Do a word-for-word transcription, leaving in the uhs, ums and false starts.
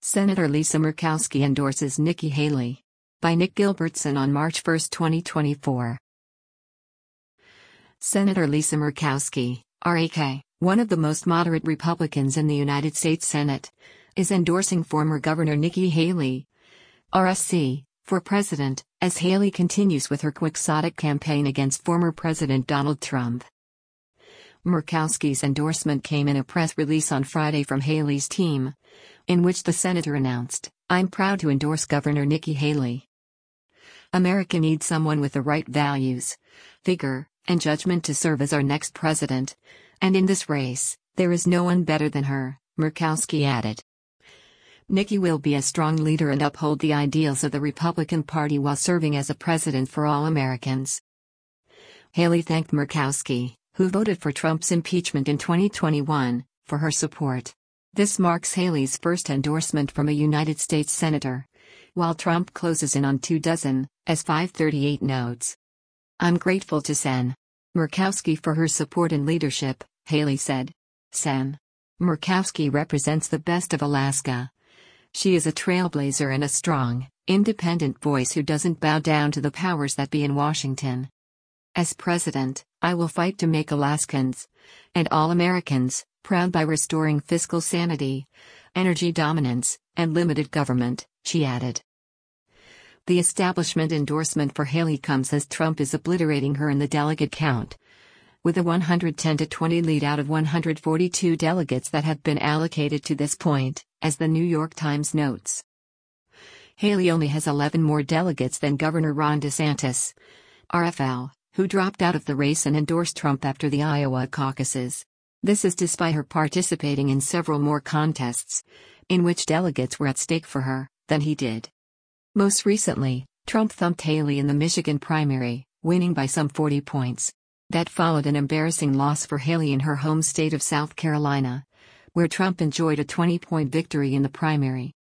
Senator Lisa Murkowski endorses Nikki Haley. By Nick Gilbertson on March first, twenty twenty-four. Senator Lisa Murkowski, R A K, one of the most moderate Republicans in the United States Senate, is endorsing former Governor Nikki Haley, R S C, for president, as Haley continues with her quixotic campaign against former President Donald Trump. Murkowski's endorsement came in a press release on Friday from Haley's team, in which the senator announced, "I'm proud to endorse Governor Nikki Haley. America needs someone with the right values, vigor, and judgment to serve as our next president, and in this race, there is no one better than her," Murkowski added. Nikki will be a strong leader and uphold the ideals of the Republican Party while serving as a president for all Americans. Haley thanked Murkowski, who voted for Trump's impeachment in twenty twenty-one, for her support. This marks Haley's first endorsement from a United States senator, while Trump closes in on two dozen, as five thirty-eight notes. "I'm grateful to Sen. Murkowski for her support and leadership," Haley said. Sen. Murkowski represents the best of Alaska. She is a trailblazer and a strong, independent voice who doesn't bow down to the powers that be in Washington. "As president, I will fight to make Alaskans, and all Americans, proud by restoring fiscal sanity, energy dominance, and limited government," she added. The establishment endorsement for Haley comes as Trump is obliterating her in the delegate count, with a one hundred ten to twenty lead out of one hundred forty-two delegates that have been allocated to this point, as the New York Times notes. Haley only has eleven more delegates than Governor Ron DeSantis, R F L, who dropped out of the race and endorsed Trump after the Iowa caucuses. This is despite her participating in several more contests, in which delegates were at stake for her, than he did. Most recently, Trump thumped Haley in the Michigan primary, winning by some forty points. That followed an embarrassing loss for Haley in her home state of South Carolina, where Trump enjoyed a twenty-point victory in the primary.